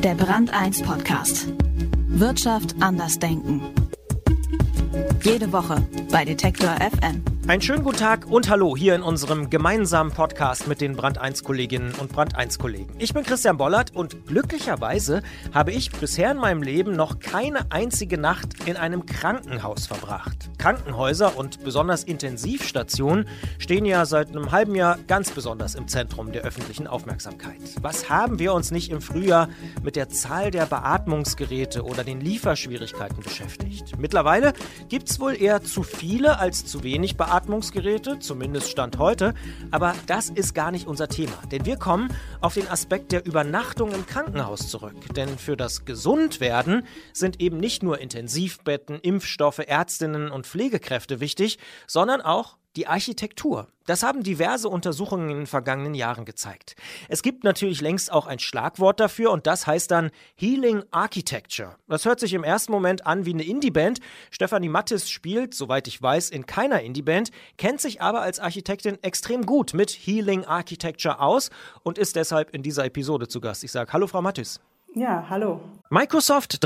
Der Brand 1 Podcast. Wirtschaft anders denken. Jede Woche bei Detektor FM. Einen schönen guten Tag und hallo hier in unserem gemeinsamen Podcast mit den Brand 1 Kolleginnen und Brand 1 Kollegen. Ich bin Christian Bollert und glücklicherweise habe ich bisher in meinem Leben noch keine einzige Nacht in einem Krankenhaus verbracht. Krankenhäuser und besonders Intensivstationen stehen ja seit einem halben Jahr ganz besonders im Zentrum der öffentlichen Aufmerksamkeit. Was haben wir uns nicht im Frühjahr mit der Zahl der Beatmungsgeräte oder den Lieferschwierigkeiten beschäftigt? Mittlerweile gibt es wohl eher zu viele als zu wenig Beatmungsgeräte, zumindest Stand heute. Aber das ist gar nicht unser Thema, denn wir kommen auf den Aspekt der Übernachtung im Krankenhaus zurück. Denn für das Gesundwerden sind eben nicht nur Intensivbetten, Impfstoffe, Ärztinnen und Pflegekräfte wichtig, sondern auch die Architektur. Das haben diverse Untersuchungen in den vergangenen Jahren gezeigt. Es gibt natürlich längst auch ein Schlagwort dafür und das heißt dann Healing Architecture. Das hört sich im ersten Moment an wie eine Indie-Band. Stefanie Mattis spielt, soweit ich weiß, in keiner Indie-Band, kennt sich aber als Architektin extrem gut mit Healing Architecture aus und ist deshalb in dieser Episode zu Gast. Ich sage Hallo, Frau Mattis. Ja, hallo. Microsoft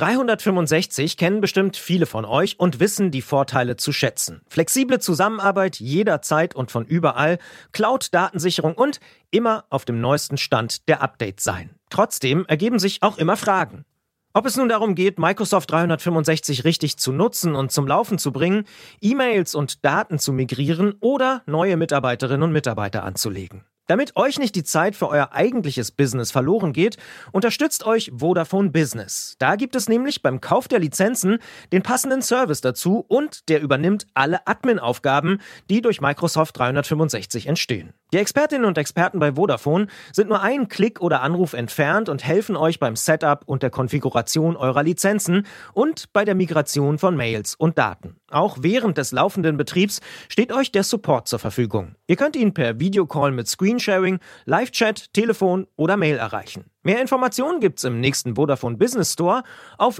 365 kennen bestimmt viele von euch und wissen die Vorteile zu schätzen. Flexible Zusammenarbeit jederzeit und von überall, Cloud-Datensicherung und immer auf dem neuesten Stand der Updates sein. Trotzdem ergeben sich auch immer Fragen. Ob es nun darum geht, Microsoft 365 richtig zu nutzen und zum Laufen zu bringen, E-Mails und Daten zu migrieren oder neue Mitarbeiterinnen und Mitarbeiter anzulegen. Damit euch nicht die Zeit für euer eigentliches Business verloren geht, unterstützt euch Vodafone Business. Da gibt es nämlich beim Kauf der Lizenzen den passenden Service dazu und der übernimmt alle Admin-Aufgaben, die durch Microsoft 365 entstehen. Die Expertinnen und Experten bei Vodafone sind nur einen Klick oder Anruf entfernt und helfen euch beim Setup und der Konfiguration eurer Lizenzen und bei der Migration von Mails und Daten. Auch während des laufenden Betriebs steht euch der Support zur Verfügung. Ihr könnt ihn per Videocall mit Screensharing, Live-Chat, Telefon oder Mail erreichen. Mehr Informationen gibt's im nächsten Vodafone Business Store auf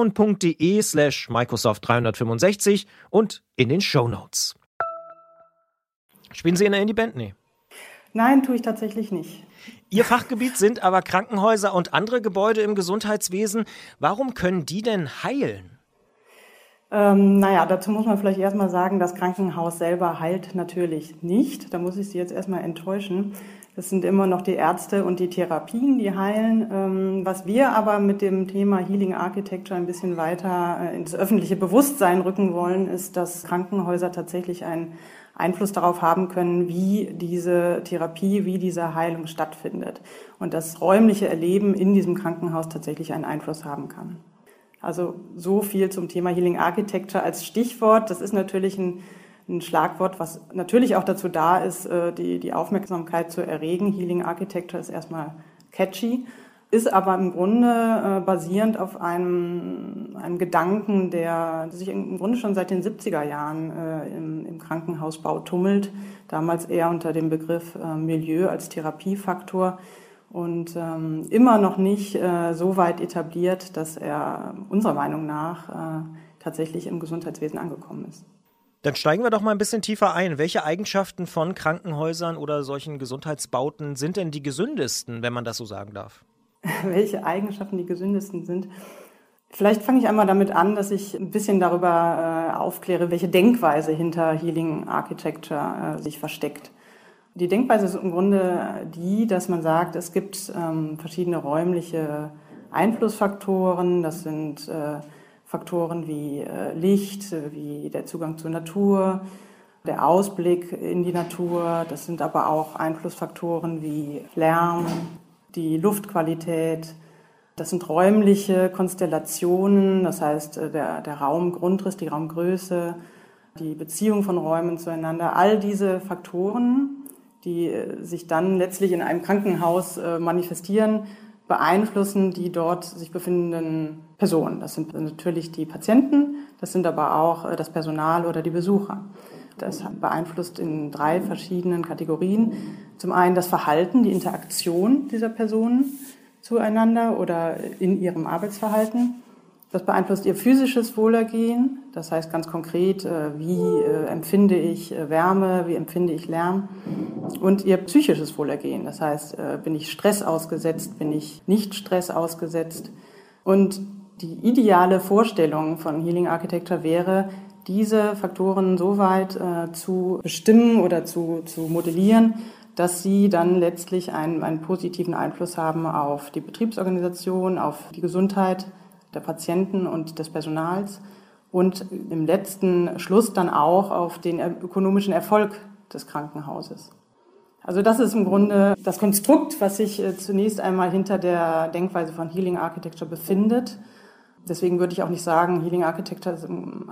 vodafone.de/Microsoft 365 und in den Shownotes. Spielen Sie in der Indie-Band? Nee. Nein, tue ich tatsächlich nicht. Ihr Fachgebiet sind aber Krankenhäuser und andere Gebäude im Gesundheitswesen. Warum können die denn heilen? Dazu muss man vielleicht erstmal sagen, das Krankenhaus selber heilt natürlich nicht. Da muss ich Sie jetzt erstmal enttäuschen. Das sind immer noch die Ärzte und die Therapien, die heilen. Was wir aber mit dem Thema Healing Architecture ein bisschen weiter ins öffentliche Bewusstsein rücken wollen, ist, dass Krankenhäuser tatsächlich einen Einfluss darauf haben können, wie diese Therapie, wie diese Heilung stattfindet. Und das räumliche Erleben in diesem Krankenhaus tatsächlich einen Einfluss haben kann. Also so viel zum Thema Healing Architecture als Stichwort. Das ist natürlich ein Schlagwort, was natürlich auch dazu da ist, die Aufmerksamkeit zu erregen. Healing Architecture ist erstmal catchy, ist aber im Grunde basierend auf einem Gedanken, der sich im Grunde schon seit den 70er Jahren im Krankenhausbau tummelt. Damals eher unter dem Begriff Milieu als Therapiefaktor. Und immer noch nicht so weit etabliert, dass er unserer Meinung nach tatsächlich im Gesundheitswesen angekommen ist. Dann steigen wir doch mal ein bisschen tiefer ein. Welche Eigenschaften von Krankenhäusern oder solchen Gesundheitsbauten sind denn die gesündesten, wenn man das so sagen darf? Welche Eigenschaften die gesündesten sind? Vielleicht fange ich einmal damit an, dass ich ein bisschen darüber aufkläre, welche Denkweise hinter Healing Architecture sich versteckt. Die Denkweise ist im Grunde die, dass man sagt, es gibt verschiedene räumliche Einflussfaktoren. Das sind Faktoren wie Licht, wie der Zugang zur Natur, der Ausblick in die Natur. Das sind aber auch Einflussfaktoren wie Lärm, die Luftqualität. Das sind räumliche Konstellationen, das heißt der Raumgrundriss, die Raumgröße, die Beziehung von Räumen zueinander. All diese Faktoren, die sich dann letztlich in einem Krankenhaus manifestieren, beeinflussen die dort sich befindenden Personen. Das sind natürlich die Patienten, das sind aber auch das Personal oder die Besucher. Das beeinflusst in 3 verschiedenen Kategorien. Zum einen das Verhalten, die Interaktion dieser Personen zueinander oder in ihrem Arbeitsverhalten. Das beeinflusst ihr physisches Wohlergehen, das heißt ganz konkret, wie empfinde ich Wärme, wie empfinde ich Lärm, und ihr psychisches Wohlergehen, das heißt, bin ich Stress ausgesetzt, bin ich nicht Stress ausgesetzt. Und die ideale Vorstellung von Healing Architecture wäre, diese Faktoren so weit zu bestimmen oder zu modellieren, dass sie dann letztlich einen positiven Einfluss haben auf die Betriebsorganisation, auf die Gesundheit der Patienten und des Personals und im letzten Schluss dann auch auf den ökonomischen Erfolg des Krankenhauses. Also das ist im Grunde das Konstrukt, was sich zunächst einmal hinter der Denkweise von Healing Architecture befindet. Deswegen würde ich auch nicht sagen, Healing Architecture ist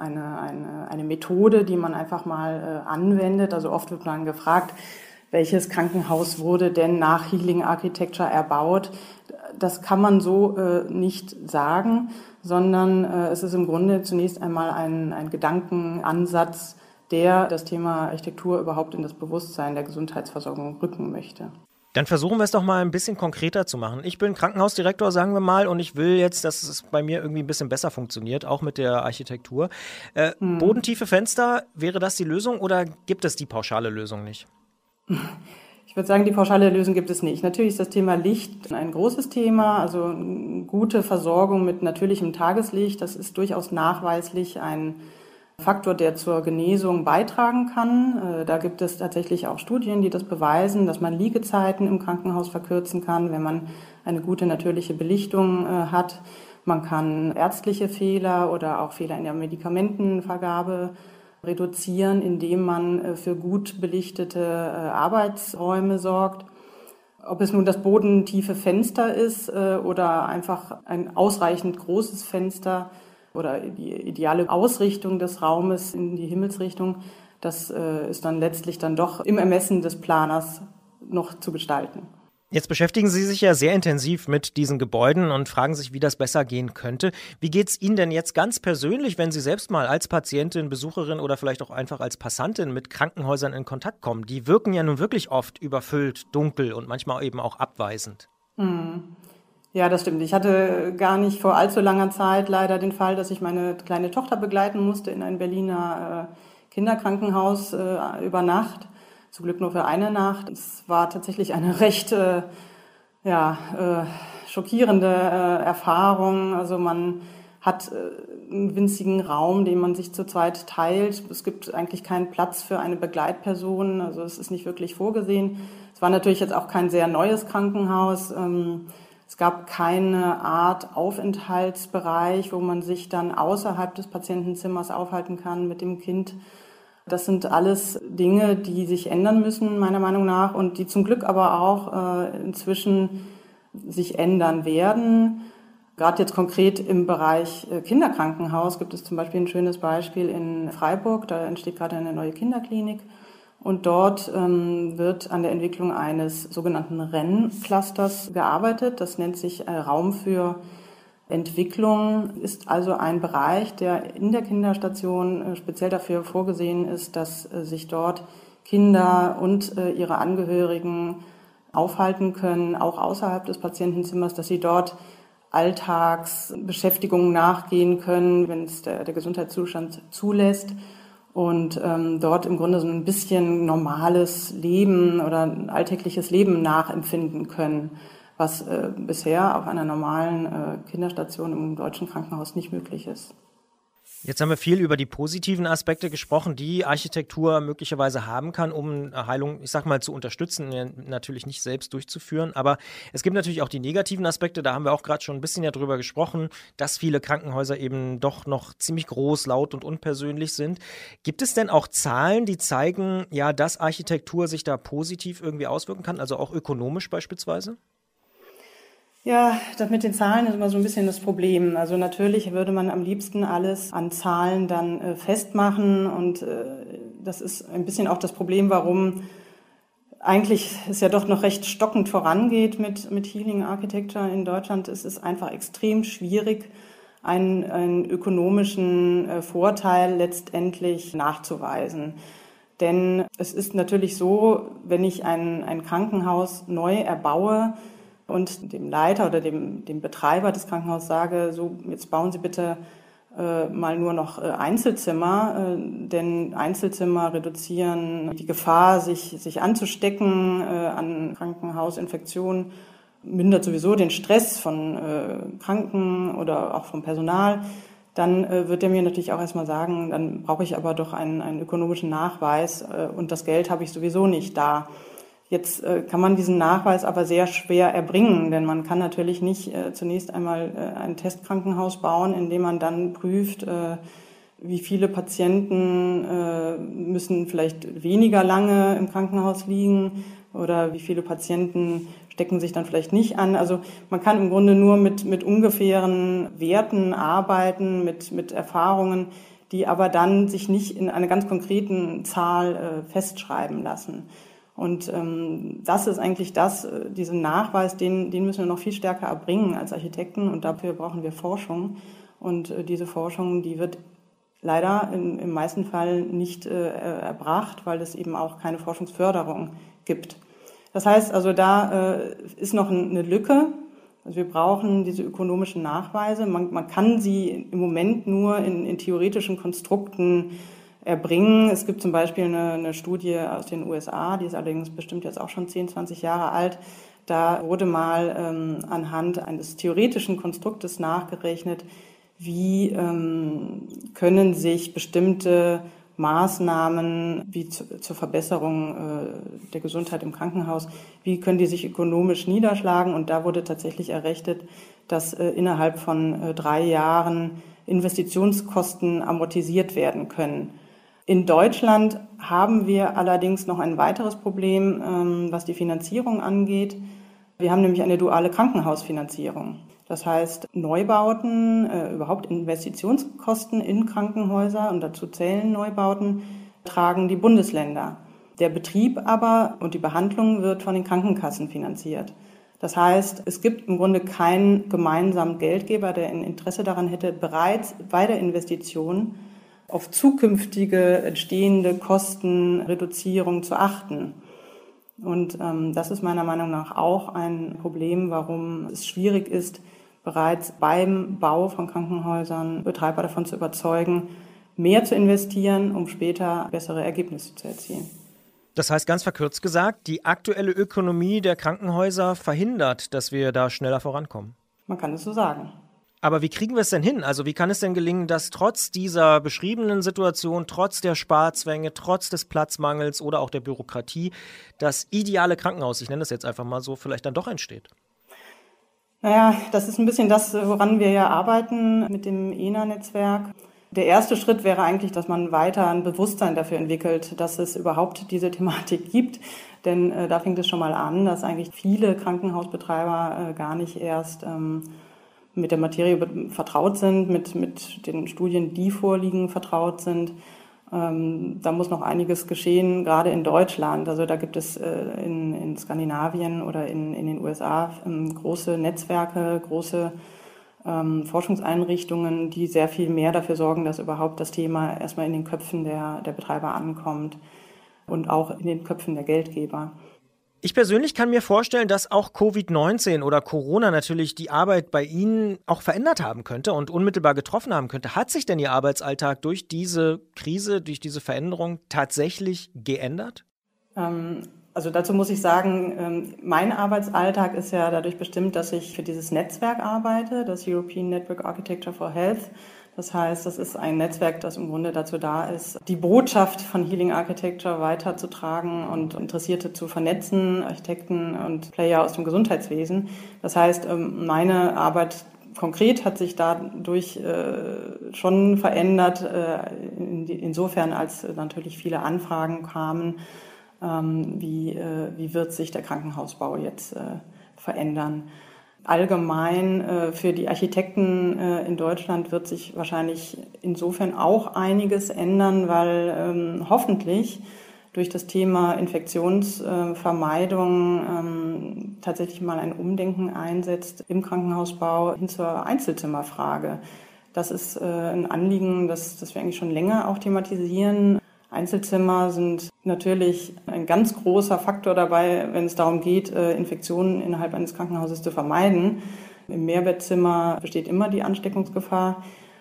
eine Methode, die man einfach mal anwendet. Also oft wird man gefragt, welches Krankenhaus wurde denn nach Healing Architecture erbaut? Das kann man so nicht sagen, sondern es ist im Grunde zunächst einmal ein Gedankenansatz, der das Thema Architektur überhaupt in das Bewusstsein der Gesundheitsversorgung rücken möchte. Dann versuchen wir es doch mal ein bisschen konkreter zu machen. Ich bin Krankenhausdirektor, sagen wir mal, und ich will jetzt, dass es bei mir irgendwie ein bisschen besser funktioniert, auch mit der Architektur. Bodentiefe Fenster, wäre das die Lösung oder gibt es die pauschale Lösung nicht? Ich würde sagen, die pauschale Lösung gibt es nicht. Natürlich ist das Thema Licht ein großes Thema, also gute Versorgung mit natürlichem Tageslicht, das ist durchaus nachweislich ein Faktor, der zur Genesung beitragen kann. Da gibt es tatsächlich auch Studien, die das beweisen, dass man Liegezeiten im Krankenhaus verkürzen kann, wenn man eine gute natürliche Belichtung hat. Man kann ärztliche Fehler oder auch Fehler in der Medikamentenvergabe reduzieren, indem man für gut belichtete Arbeitsräume sorgt. Ob es nun das bodentiefe Fenster ist oder einfach ein ausreichend großes Fenster oder die ideale Ausrichtung des Raumes in die Himmelsrichtung, das ist dann letztlich dann doch im Ermessen des Planers noch zu gestalten. Jetzt beschäftigen Sie sich ja sehr intensiv mit diesen Gebäuden und fragen sich, wie das besser gehen könnte. Wie geht es Ihnen denn jetzt ganz persönlich, wenn Sie selbst mal als Patientin, Besucherin oder vielleicht auch einfach als Passantin mit Krankenhäusern in Kontakt kommen? Die wirken ja nun wirklich oft überfüllt, dunkel und manchmal eben auch abweisend. Ja, das stimmt. Ich hatte gar nicht vor allzu langer Zeit leider den Fall, dass ich meine kleine Tochter begleiten musste in ein Berliner Kinderkrankenhaus über Nacht. Zum Glück nur für eine Nacht. Es war tatsächlich eine recht schockierende Erfahrung. Also man hat einen winzigen Raum, den man sich zu zweit teilt. Es gibt eigentlich keinen Platz für eine Begleitperson. Also es ist nicht wirklich vorgesehen. Es war natürlich jetzt auch kein sehr neues Krankenhaus. Es gab keine Art Aufenthaltsbereich, wo man sich dann außerhalb des Patientenzimmers aufhalten kann mit dem Kind. Das sind alles Dinge, die sich ändern müssen, meiner Meinung nach, und die zum Glück aber auch inzwischen sich ändern werden. Gerade jetzt konkret im Bereich Kinderkrankenhaus gibt es zum Beispiel ein schönes Beispiel in Freiburg. Da entsteht gerade eine neue Kinderklinik. Und dort wird an der Entwicklung eines sogenannten REN-Clusters gearbeitet. Das nennt sich Raum für Entwicklung, ist also ein Bereich, der in der Kinderstation speziell dafür vorgesehen ist, dass sich dort Kinder und ihre Angehörigen aufhalten können, auch außerhalb des Patientenzimmers, dass sie dort Alltagsbeschäftigungen nachgehen können, wenn es der Gesundheitszustand zulässt. Und dort im Grunde so ein bisschen normales Leben oder ein alltägliches Leben nachempfinden können, was bisher auf einer normalen Kinderstation im deutschen Krankenhaus nicht möglich ist. Jetzt haben wir viel über die positiven Aspekte gesprochen, die Architektur möglicherweise haben kann, um Heilung, ich sag mal, zu unterstützen, natürlich nicht selbst durchzuführen. Aber es gibt natürlich auch die negativen Aspekte, da haben wir auch gerade schon ein bisschen ja drüber gesprochen, dass viele Krankenhäuser eben doch noch ziemlich groß, laut und unpersönlich sind. Gibt es denn auch Zahlen, die zeigen, ja, dass Architektur sich da positiv irgendwie auswirken kann, also auch ökonomisch beispielsweise? Ja, das mit den Zahlen ist immer so ein bisschen das Problem. Also natürlich würde man am liebsten alles an Zahlen dann festmachen und das ist ein bisschen auch das Problem, warum eigentlich es ja doch noch recht stockend vorangeht mit Healing Architecture in Deutschland. Es ist einfach extrem schwierig, einen ökonomischen Vorteil letztendlich nachzuweisen. Denn es ist natürlich so, wenn ich ein Krankenhaus neu erbaue, und dem Leiter oder dem Betreiber des Krankenhauses sage, so, jetzt bauen Sie bitte mal nur noch Einzelzimmer, denn Einzelzimmer reduzieren die Gefahr, sich anzustecken an Krankenhausinfektionen, mindert sowieso den Stress von Kranken oder auch vom Personal, dann wird er mir natürlich auch erstmal sagen, dann brauche ich aber doch einen ökonomischen Nachweis und das Geld habe ich sowieso nicht da. Jetzt kann man diesen Nachweis aber sehr schwer erbringen, denn man kann natürlich nicht zunächst einmal ein Testkrankenhaus bauen, in dem man dann prüft, wie viele Patienten müssen vielleicht weniger lange im Krankenhaus liegen oder wie viele Patienten stecken sich dann vielleicht nicht an. Also man kann im Grunde nur mit ungefähren Werten arbeiten, mit Erfahrungen, die aber dann sich nicht in einer ganz konkreten Zahl festschreiben lassen. Und das ist eigentlich diesen Nachweis, den müssen wir noch viel stärker erbringen als Architekten und dafür brauchen wir Forschung. Und diese Forschung, die wird leider im meisten Fall nicht erbracht, weil es eben auch keine Forschungsförderung gibt. Das heißt also, da ist noch eine Lücke. Also wir brauchen diese ökonomischen Nachweise. Man kann sie im Moment nur in theoretischen Konstrukten erbringen. Es gibt zum Beispiel eine Studie aus den USA, die ist allerdings bestimmt jetzt auch schon 10, 20 Jahre alt. Da wurde mal anhand eines theoretischen Konstruktes nachgerechnet, wie können sich bestimmte Maßnahmen wie zur Verbesserung der Gesundheit im Krankenhaus, wie können die sich ökonomisch niederschlagen? Und da wurde tatsächlich errechnet, dass innerhalb von 3 Jahren Investitionskosten amortisiert werden können. In Deutschland haben wir allerdings noch ein weiteres Problem, was die Finanzierung angeht. Wir haben nämlich eine duale Krankenhausfinanzierung. Das heißt, Neubauten, überhaupt Investitionskosten in Krankenhäuser, und dazu zählen Neubauten, tragen die Bundesländer. Der Betrieb aber und die Behandlung wird von den Krankenkassen finanziert. Das heißt, es gibt im Grunde keinen gemeinsamen Geldgeber, der ein Interesse daran hätte, bereits bei der Investition auf zukünftige entstehende Kostenreduzierung zu achten. Und das ist meiner Meinung nach auch ein Problem, warum es schwierig ist, bereits beim Bau von Krankenhäusern Betreiber davon zu überzeugen, mehr zu investieren, um später bessere Ergebnisse zu erzielen. Das heißt, ganz verkürzt gesagt, die aktuelle Ökonomie der Krankenhäuser verhindert, dass wir da schneller vorankommen. Man kann es so sagen. Aber wie kriegen wir es denn hin? Also wie kann es denn gelingen, dass trotz dieser beschriebenen Situation, trotz der Sparzwänge, trotz des Platzmangels oder auch der Bürokratie, das ideale Krankenhaus, ich nenne das jetzt einfach mal so, vielleicht dann doch entsteht? Naja, das ist ein bisschen das, woran wir ja arbeiten mit dem ENA-Netzwerk. Der erste Schritt wäre eigentlich, dass man weiter ein Bewusstsein dafür entwickelt, dass es überhaupt diese Thematik gibt. Denn da fängt es schon mal an, dass eigentlich viele Krankenhausbetreiber gar nicht erst mit der Materie vertraut sind, mit den Studien, die vorliegen, vertraut sind. Da muss noch einiges geschehen, gerade in Deutschland. Also da gibt es in Skandinavien oder in den USA große Netzwerke, große Forschungseinrichtungen, die sehr viel mehr dafür sorgen, dass überhaupt das Thema erstmal in den Köpfen der Betreiber ankommt und auch in den Köpfen der Geldgeber. Ich persönlich kann mir vorstellen, dass auch Covid-19 oder Corona natürlich die Arbeit bei Ihnen auch verändert haben könnte und unmittelbar getroffen haben könnte. Hat sich denn Ihr Arbeitsalltag durch diese Krise, durch diese Veränderung tatsächlich geändert? Also dazu muss ich sagen, mein Arbeitsalltag ist ja dadurch bestimmt, dass ich für dieses Netzwerk arbeite, das European Network Architecture for Health. Das heißt, das ist ein Netzwerk, das im Grunde dazu da ist, die Botschaft von Healing Architecture weiterzutragen und Interessierte zu vernetzen, Architekten und Player aus dem Gesundheitswesen. Das heißt, meine Arbeit konkret hat sich dadurch schon verändert, insofern als natürlich viele Anfragen kamen, wie wird sich der Krankenhausbau jetzt verändern. Allgemein für die Architekten in Deutschland wird sich wahrscheinlich insofern auch einiges ändern, weil hoffentlich durch das Thema Infektionsvermeidung tatsächlich mal ein Umdenken einsetzt im Krankenhausbau hin zur Einzelzimmerfrage. Das ist ein Anliegen, das wir eigentlich schon länger auch thematisieren. Einzelzimmer sind natürlich ein ganz großer Faktor dabei, wenn es darum geht, Infektionen innerhalb eines Krankenhauses zu vermeiden. Im Mehrbettzimmer besteht immer die Ansteckungsgefahr.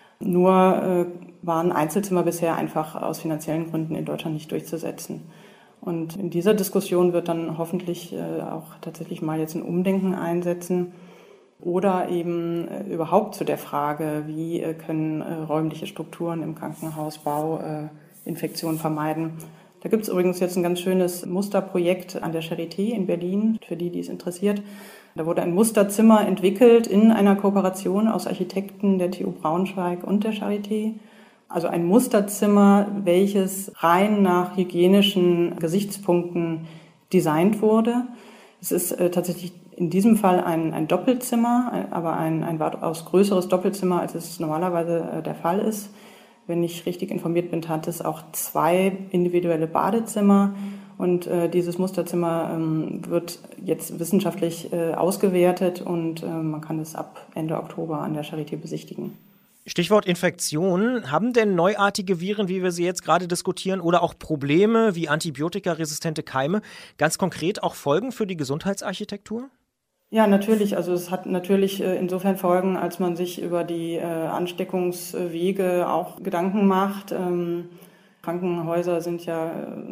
Nur waren Einzelzimmer bisher einfach aus finanziellen Gründen in Deutschland nicht durchzusetzen. Und in dieser Diskussion wird dann hoffentlich auch tatsächlich mal jetzt ein Umdenken einsetzen. Oder eben überhaupt zu der Frage, wie können räumliche Strukturen im Krankenhausbau Infektionen vermeiden. Da gibt es übrigens jetzt ein ganz schönes Musterprojekt an der Charité in Berlin, für die es interessiert. Da wurde ein Musterzimmer entwickelt in einer Kooperation aus Architekten der TU Braunschweig und der Charité. Also ein Musterzimmer, welches rein nach hygienischen Gesichtspunkten designt wurde. Es ist tatsächlich in diesem Fall ein Doppelzimmer, aber ein weitaus größeres Doppelzimmer, als es normalerweise der Fall ist. Wenn ich richtig informiert bin, hat es auch 2 individuelle Badezimmer. Und dieses Musterzimmer wird jetzt wissenschaftlich ausgewertet und man kann es ab Ende Oktober an der Charité besichtigen. Stichwort Infektion. Haben denn neuartige Viren, wie wir sie jetzt gerade diskutieren, oder auch Probleme wie antibiotikaresistente Keime ganz konkret auch Folgen für die Gesundheitsarchitektur? Ja, natürlich. Also es hat natürlich insofern Folgen, als man sich über die Ansteckungswege auch Gedanken macht. Krankenhäuser sind ja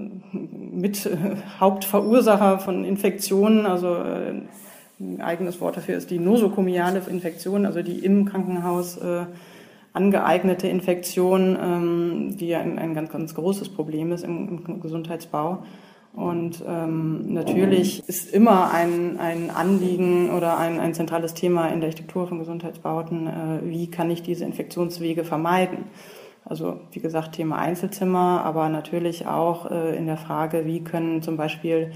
mit Hauptverursacher von Infektionen. Also ein eigenes Wort dafür ist die nosokomiale Infektion, also die im Krankenhaus angeeignete Infektion, die ja ein ganz, ganz großes Problem ist im Gesundheitsbau. Und natürlich ist immer ein Anliegen oder ein zentrales Thema in der Architektur von Gesundheitsbauten, wie kann ich diese Infektionswege vermeiden? Also wie gesagt, Thema Einzelzimmer, aber natürlich auch in der Frage, wie können zum Beispiel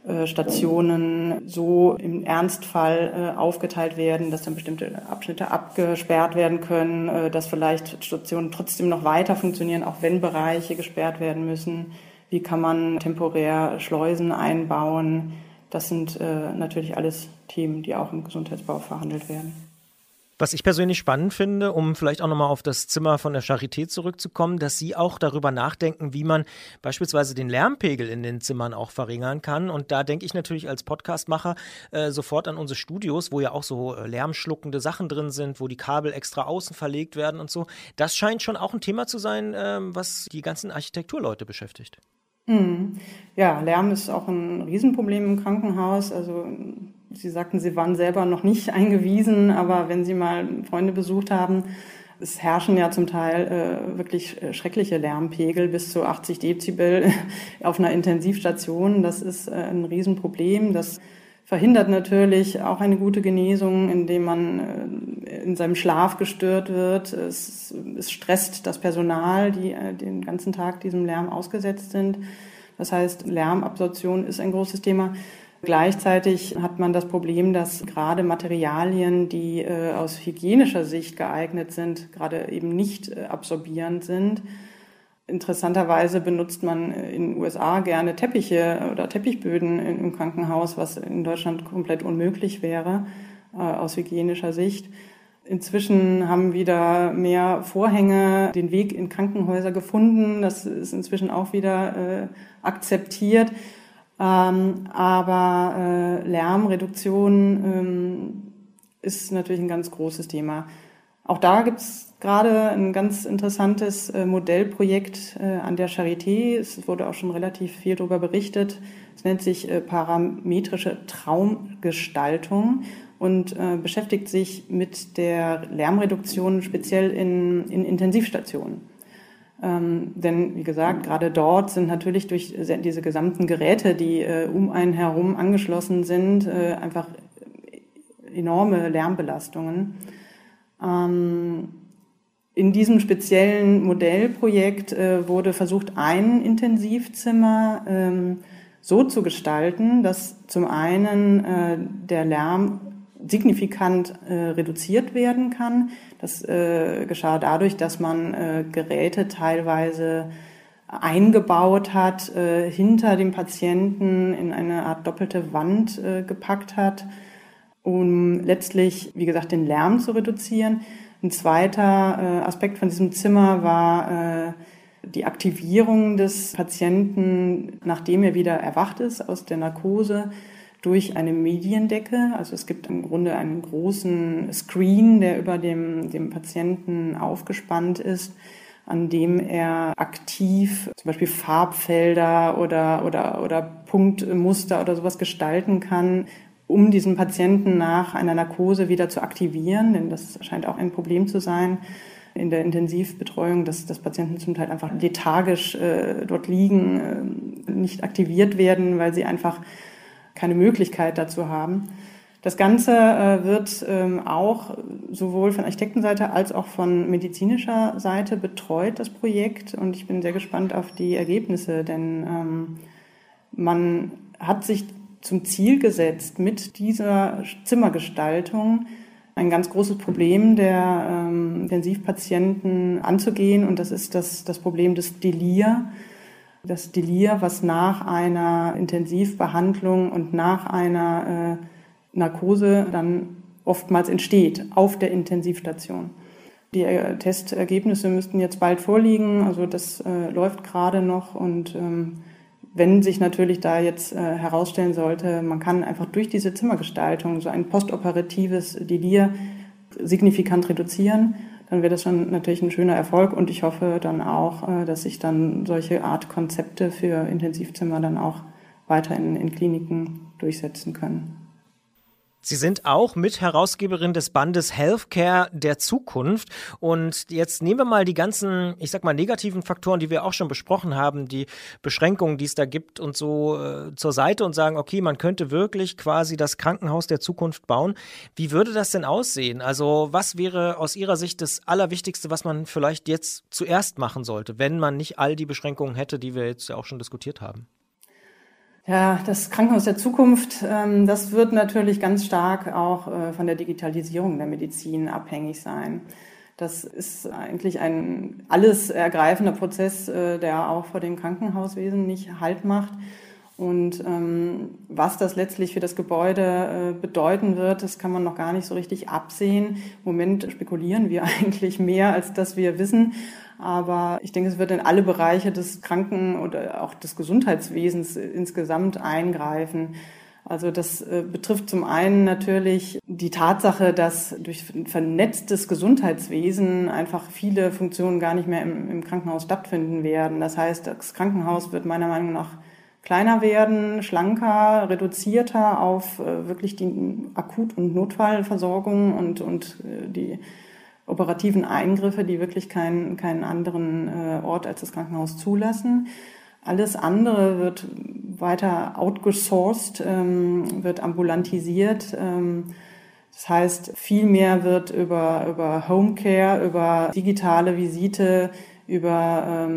Stationen so im Ernstfall aufgeteilt werden, dass dann bestimmte Abschnitte abgesperrt werden können, dass vielleicht Stationen trotzdem noch weiter funktionieren, auch wenn Bereiche gesperrt werden müssen. Wie kann man temporär Schleusen einbauen? Das sind natürlich alles Themen, die auch im Gesundheitsbau verhandelt werden. Was ich persönlich spannend finde, um vielleicht auch nochmal auf das Zimmer von der Charité zurückzukommen, dass Sie auch darüber nachdenken, wie man beispielsweise den Lärmpegel in den Zimmern auch verringern kann. Und da denke ich natürlich als Podcastmacher sofort an unsere Studios, wo ja auch so lärmschluckende Sachen drin sind, wo die Kabel extra außen verlegt werden und so. Das scheint schon auch ein Thema zu sein, was die ganzen Architekturleute beschäftigt. Ja, Lärm ist auch ein Riesenproblem im Krankenhaus. Also Sie sagten, Sie waren selber noch nicht eingewiesen, aber wenn Sie mal Freunde besucht haben, es herrschen ja zum Teil wirklich schreckliche Lärmpegel bis zu 80 Dezibel auf einer Intensivstation. Das ist ein Riesenproblem. Das verhindert natürlich auch eine gute Genesung, indem man in seinem Schlaf gestört wird. Es stresst das Personal, die den ganzen Tag diesem Lärm ausgesetzt sind. Das heißt, Lärmabsorption ist ein großes Thema. Gleichzeitig hat man das Problem, dass gerade Materialien, die aus hygienischer Sicht geeignet sind, gerade eben nicht absorbierend sind. Interessanterweise benutzt man in den USA gerne Teppiche oder Teppichböden im Krankenhaus, was in Deutschland komplett unmöglich wäre aus hygienischer Sicht. Inzwischen haben wieder mehr Vorhänge den Weg in Krankenhäuser gefunden. Das ist inzwischen auch wieder akzeptiert. Aber Lärmreduktion ist natürlich ein ganz großes Thema. Auch da gibt es gerade ein ganz interessantes Modellprojekt an der Charité. Es wurde auch schon relativ viel darüber berichtet. Es nennt sich parametrische Traumgestaltung und beschäftigt sich mit der Lärmreduktion speziell in Intensivstationen. Denn wie gesagt, gerade dort sind natürlich durch diese gesamten Geräte, die um einen herum angeschlossen sind, einfach enorme Lärmbelastungen. In diesem speziellen Modellprojekt wurde versucht, ein Intensivzimmer so zu gestalten, dass zum einen der Lärm signifikant reduziert werden kann. Das geschah dadurch, dass man Geräte teilweise eingebaut hat, hinter dem Patienten in eine Art doppelte Wand gepackt hat, um letztlich, wie gesagt, den Lärm zu reduzieren. Ein zweiter Aspekt von diesem Zimmer war, die Aktivierung des Patienten, nachdem er wieder erwacht ist aus der Narkose, durch eine Mediendecke. Also es gibt im Grunde einen großen Screen, der über dem Patienten aufgespannt ist, an dem er aktiv zum Beispiel Farbfelder oder Punktmuster oder sowas gestalten kann, um diesen Patienten nach einer Narkose wieder zu aktivieren. Denn das scheint auch ein Problem zu sein in der Intensivbetreuung, dass Patienten zum Teil einfach lethargisch dort liegen, nicht aktiviert werden, weil sie einfach keine Möglichkeit dazu haben. Das Ganze wird auch sowohl von Architektenseite als auch von medizinischer Seite betreut, das Projekt. Und ich bin sehr gespannt auf die Ergebnisse, denn man hat sich zum Ziel gesetzt, mit dieser Zimmergestaltung ein ganz großes Problem der Intensivpatienten anzugehen. Und das ist das Problem des Delir. Das Delir, was nach einer Intensivbehandlung und nach einer Narkose dann oftmals entsteht auf der Intensivstation. Die Testergebnisse müssten jetzt bald vorliegen, also das läuft gerade noch und wenn sich natürlich da jetzt herausstellen sollte, man kann einfach durch diese Zimmergestaltung so ein postoperatives Delir signifikant reduzieren, dann wäre das schon natürlich ein schöner Erfolg und ich hoffe dann auch, dass sich dann solche Art Konzepte für Intensivzimmer dann auch weiter in Kliniken durchsetzen können. Sie sind auch Mitherausgeberin des Bandes Healthcare der Zukunft. Und jetzt nehmen wir mal die ganzen, ich sag mal, negativen Faktoren, die wir auch schon besprochen haben, die Beschränkungen, die es da gibt und so zur Seite und sagen, okay, man könnte wirklich quasi das Krankenhaus der Zukunft bauen. Wie würde das denn aussehen? Also was wäre aus Ihrer Sicht das Allerwichtigste, was man vielleicht jetzt zuerst machen sollte, wenn man nicht all die Beschränkungen hätte, die wir jetzt ja auch schon diskutiert haben? Ja, das Krankenhaus der Zukunft, das wird natürlich ganz stark auch von der Digitalisierung der Medizin abhängig sein. Das ist eigentlich ein alles ergreifender Prozess, der auch vor dem Krankenhauswesen nicht Halt macht. Und was das letztlich für das Gebäude bedeuten wird, das kann man noch gar nicht so richtig absehen. Im Moment spekulieren wir eigentlich mehr, als dass wir wissen. Aber ich denke, es wird in alle Bereiche des Kranken- oder auch des Gesundheitswesens insgesamt eingreifen. Also das betrifft zum einen natürlich die Tatsache, dass durch vernetztes Gesundheitswesen einfach viele Funktionen gar nicht mehr im Krankenhaus stattfinden werden. Das heißt, das Krankenhaus wird meiner Meinung nach kleiner werden, schlanker, reduzierter auf wirklich die Akut- und Notfallversorgung und die operativen Eingriffe, die wirklich keinen anderen Ort als das Krankenhaus zulassen. Alles andere wird weiter outgesourced, wird ambulantisiert. Das heißt, viel mehr wird über Homecare, über digitale Visite, über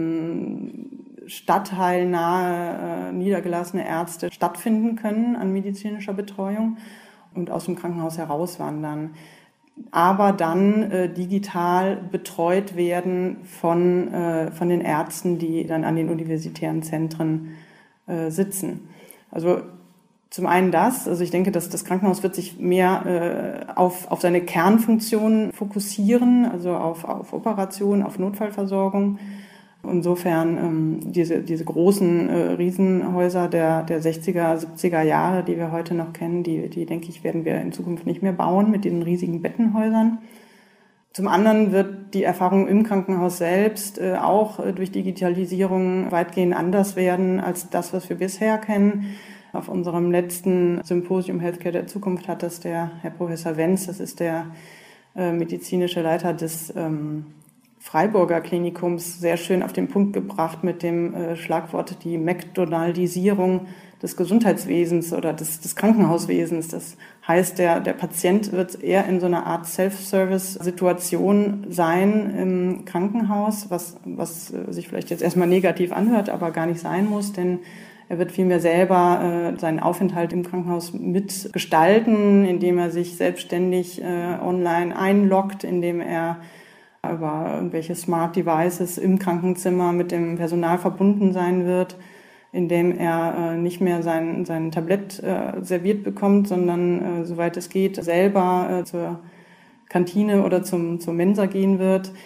stadtteilnahe, niedergelassene Ärzte stattfinden können an medizinischer Betreuung und aus dem Krankenhaus herauswandern. Aber dann digital betreut werden von den Ärzten, die dann an den universitären Zentren sitzen. Also zum einen also ich denke, dass das Krankenhaus wird sich mehr auf seine Kernfunktionen fokussieren, also auf Operation, auf Notfallversorgung. Insofern diese großen Riesenhäuser der 60er, 70er Jahre, die wir heute noch kennen, die denke ich, werden wir in Zukunft nicht mehr bauen mit den riesigen Bettenhäusern. Zum anderen wird die Erfahrung im Krankenhaus selbst auch durch Digitalisierung weitgehend anders werden als das, was wir bisher kennen. Auf unserem letzten Symposium Healthcare der Zukunft hat das der Herr Professor Wenz, das ist der medizinische Leiter des Freiburger Klinikums, sehr schön auf den Punkt gebracht mit dem Schlagwort die McDonaldisierung des Gesundheitswesens oder des Krankenhauswesens. Das heißt, der Patient wird eher in so einer Art Self-Service-Situation sein im Krankenhaus, was sich vielleicht jetzt erstmal negativ anhört, aber gar nicht sein muss, denn er wird vielmehr selber seinen Aufenthalt im Krankenhaus mitgestalten, indem er sich selbstständig online einloggt, indem er über irgendwelche Smart Devices im Krankenzimmer mit dem Personal verbunden sein wird, indem er nicht mehr sein Tablett serviert bekommt, sondern soweit es geht, selber zur Kantine oder zur Mensa gehen wird.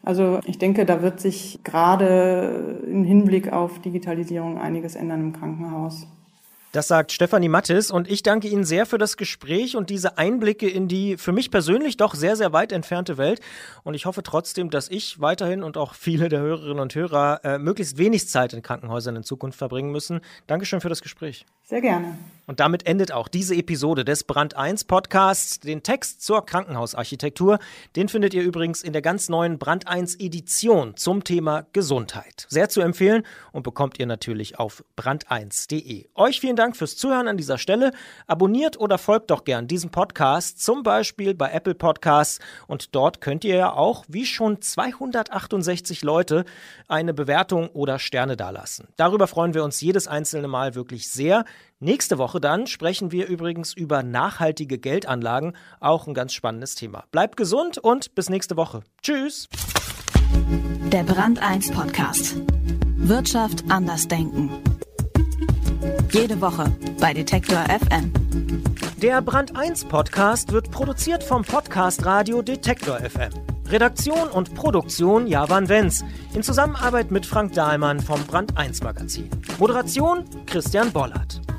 Also ich denke, da wird sich gerade im Hinblick auf Digitalisierung einiges ändern im Krankenhaus. Das sagt Stefanie Mattes und ich danke Ihnen sehr für das Gespräch und diese Einblicke in die für mich persönlich doch sehr, sehr weit entfernte Welt. Und ich hoffe trotzdem, dass ich weiterhin und auch viele der Hörerinnen und Hörer möglichst wenig Zeit in Krankenhäusern in Zukunft verbringen müssen. Dankeschön für das Gespräch. Sehr gerne. Und damit endet auch diese Episode des Brand 1 Podcasts. Den Text zur Krankenhausarchitektur, den findet ihr übrigens in der ganz neuen Brand 1 Edition zum Thema Gesundheit. Sehr zu empfehlen und bekommt ihr natürlich auf brand1.de. Euch vielen Dank fürs Zuhören an dieser Stelle. Abonniert oder folgt doch gern diesem Podcast, zum Beispiel bei Apple Podcasts. Und dort könnt ihr ja auch, wie schon 268 Leute, eine Bewertung oder Sterne dalassen. Darüber freuen wir uns jedes einzelne Mal wirklich sehr. Nächste Woche dann sprechen wir übrigens über nachhaltige Geldanlagen, auch ein ganz spannendes Thema. Bleibt gesund und bis nächste Woche. Tschüss! Der Brand 1 Podcast. Wirtschaft anders denken. Jede Woche bei Detektor FM. Der Brand 1 Podcast wird produziert vom Podcast Radio Detektor FM. Redaktion und Produktion Javan Wenz in Zusammenarbeit mit Frank Dahlmann vom Brand 1 Magazin. Moderation Christian Bollert.